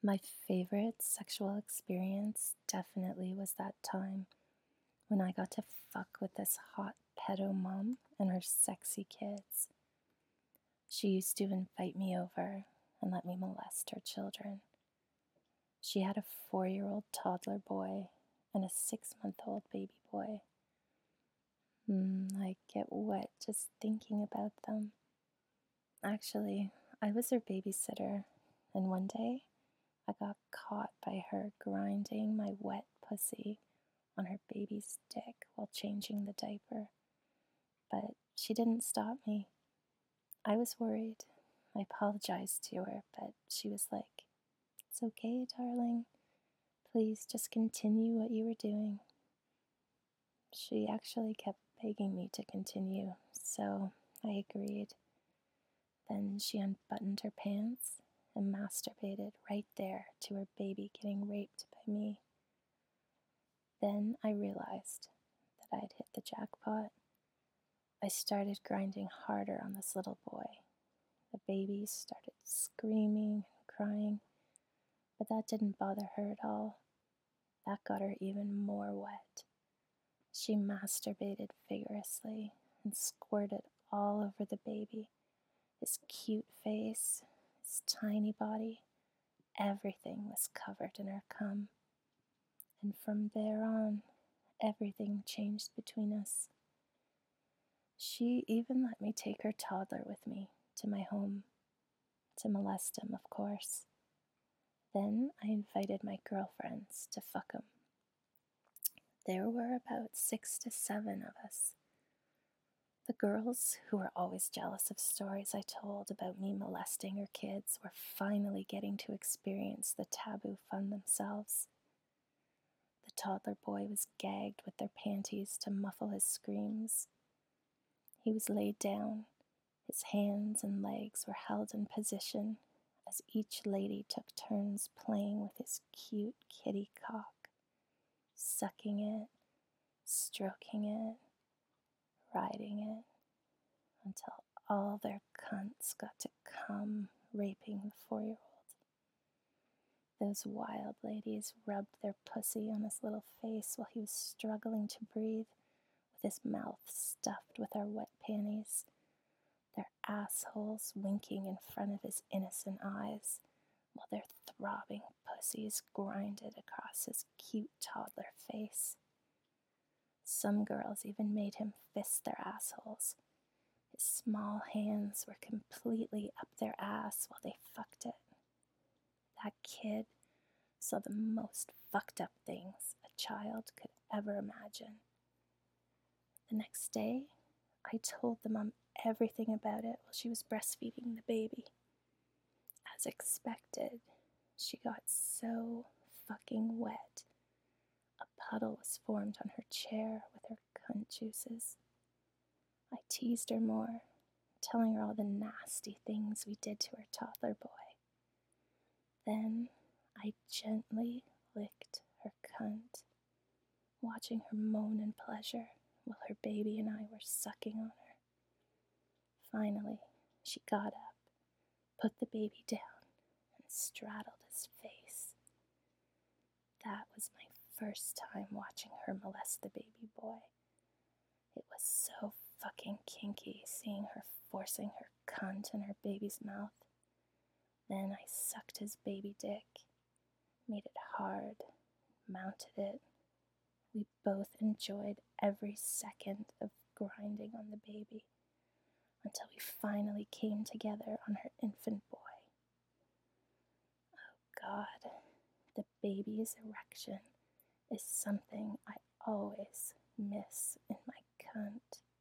My favorite sexual experience definitely was that time when I got to fuck with this hot pedo mom and her sexy kids. She used to invite me over and let me molest her children. She had a 4-year-old toddler boy and a 6-month-old baby boy. I get wet just thinking about them. Actually, I was her babysitter, and one day I got caught by her grinding my wet pussy on her baby's dick while changing the diaper. But she didn't stop me. I was worried. I apologized to her, but she was like, "It's okay, darling. Please just continue what you were doing." She actually kept begging me to continue, so I agreed. Then she unbuttoned her pants and masturbated right there to her baby getting raped by me. Then I realized that I'd hit the jackpot. I started grinding harder on this little boy. The baby started screaming and crying, but that didn't bother her at all. That got her even more wet. She masturbated vigorously and squirted all over the baby. His cute face, his tiny body, everything was covered in her cum. And from there on, everything changed between us. She even let me take her toddler with me to my home, to molest him, of course. Then I invited my girlfriends to fuck him. There were about 6 to 7 of us. The girls, who were always jealous of stories I told about me molesting her kids, were finally getting to experience the taboo fun themselves. The toddler boy was gagged with their panties to muffle his screams. He was laid down. His hands and legs were held in position as each lady took turns playing with his cute kitty cock, sucking it, stroking it, riding it, until all their cunts got to come raping the 4-year-old. Those wild ladies rubbed their pussy on his little face while he was struggling to breathe, with his mouth stuffed with our wet panties, their assholes winking in front of his innocent eyes, while their throbbing pussies grinded across his cute toddler face. Some girls even made him fist their assholes. His small hands were completely up their ass while they fucked it. That kid saw the most fucked up things a child could ever imagine. The next day, I told the mom everything about it while she was breastfeeding the baby. As expected, she got so fucking wet. A puddle was formed on her chair with her cunt juices. I teased her more, telling her all the nasty things we did to her toddler boy. Then I gently licked her cunt, watching her moan in pleasure while her baby and I were sucking on her. Finally, she got up, put the baby down, and straddled his face. That was my first time watching her molest the baby boy. It was so fucking kinky seeing her forcing her cunt in her baby's mouth. Then I sucked his baby dick, made it hard, mounted it. We both enjoyed every second of grinding on the baby until we finally came together on her infant boy. Oh God, the baby's erection is something I always miss in my cunt.